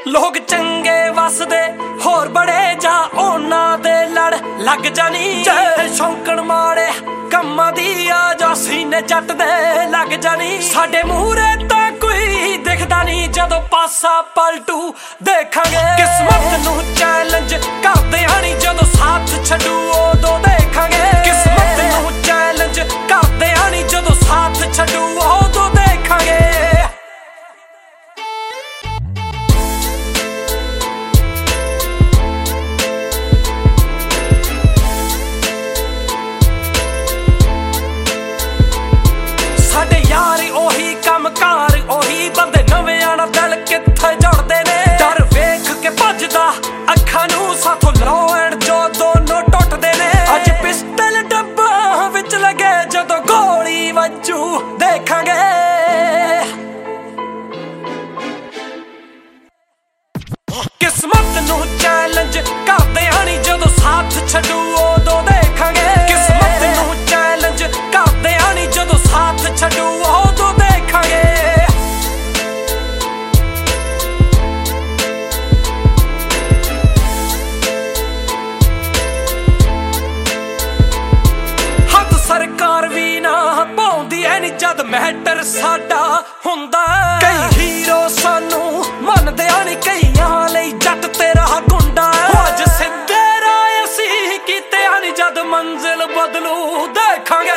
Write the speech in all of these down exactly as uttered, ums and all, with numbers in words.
लोग चंगे वसदे होर बड़े जा ओना दे लड़ लग जानी जे शौंकण माड़े कम्मां दी आ जा सीने जट दे लग जानी साडे मूहरे तां कोई दिखदा नहीं जदों पासा पलटू देखांगे किस्मत नूं चैलेंज करदे आनी जदों साथ छड्डू उदों देखांगे किस्मत नूं चैलेंज करदे आनी जदों साथ छड्डू उदों देखांगे कार ओही बंदे नवें आना दिल कित्थे जुड़दे ने डर वेख के भजदा अखां नूं साथों लौ एंड जो दोनों टुटदे ने अज पिस्टल डब्बा विच लगे जदों गोली वजू देखांगे किस्मत नूं चैलेंज करदे आनी जदों साथ छड्डू उदों देखांगे किस्मत नूं चैलेंज करदे आनी जदों साथ छड्डू उदों देखांगे हथ सरकार भी ना पाउंदी ऐ नी जद मैटर साडा हुंदा कई हीरो सानू मनदे आनी कईयां लई जट तेरा गुंडा अज सिद्धे राह असी कीते आनी जद मंजिल बदलू देखांगे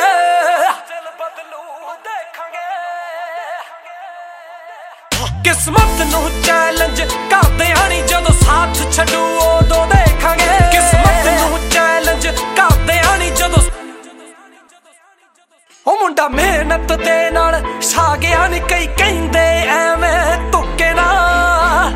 किस्मत नूं चैलेंज करदे आनी जदों साथ छड्डू उदों देखांगे किस्मत नूं चैलेंज करदे आनी जदों ओ मुंडा मेहनत दे नाल छा गया नी कई कहिंदे एवें तुक्के नाल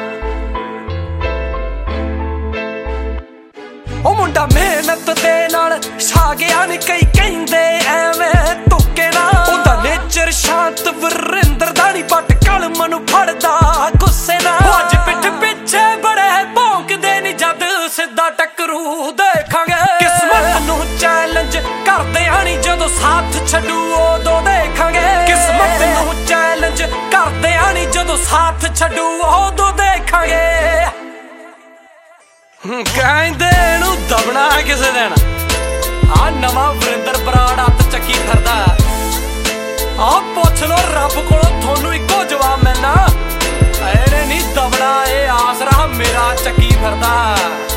ओ मुंडा मेहनत दे नाल छा गया नी कई कहिंदे एवें तुक्के नाल ओदा नेचर शांत वरिंदर दा नी पट कलम नूं फड़दा गुस्से नाल अज पिठ पिछे बड़े भौंकदे नी जद सिद्धा टकरू देखांगे किस्मत नूं चैलेंज करदे आनी जदों साथ छड्डू उदों देखांगे किस्मत नूं चैलेंज करदे आनी जदों साथ छड्डू उदों देखांगे कहंदे नूं दबना किसे दिन आ नवां वरिंदर बराड़ हत्थ चक्की फिरदा आ पुछ लो रब कोलों थोनू इक्को जवाब मिलना एने नहीं दबना ए आसरा मेरा चक्की फिरदा।